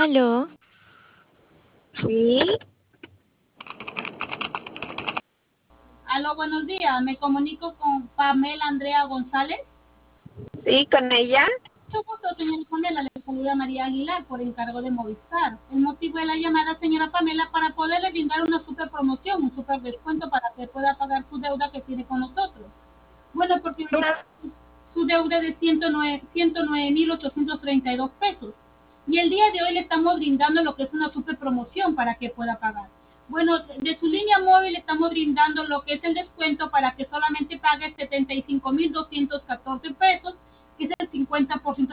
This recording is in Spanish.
Aló, Sí, Aló, buenos días. Me comunico con Pamela Andrea González. sí, con ella. Mucho gusto, señora Pamela. Le saluda María Aguilar por encargo de Movistar. El motivo de la llamada, señora Pamela, para poderle brindar una super promoción, un super descuento para que pueda pagar su deuda que tiene con nosotros. Bueno, porque su deuda de 109.832 pesos. Y el día de hoy le estamos brindando lo que es una super promoción para que pueda pagar. Bueno, de su línea móvil estamos brindando lo que es el descuento para que solamente pague 75.214 pesos, que es el 50%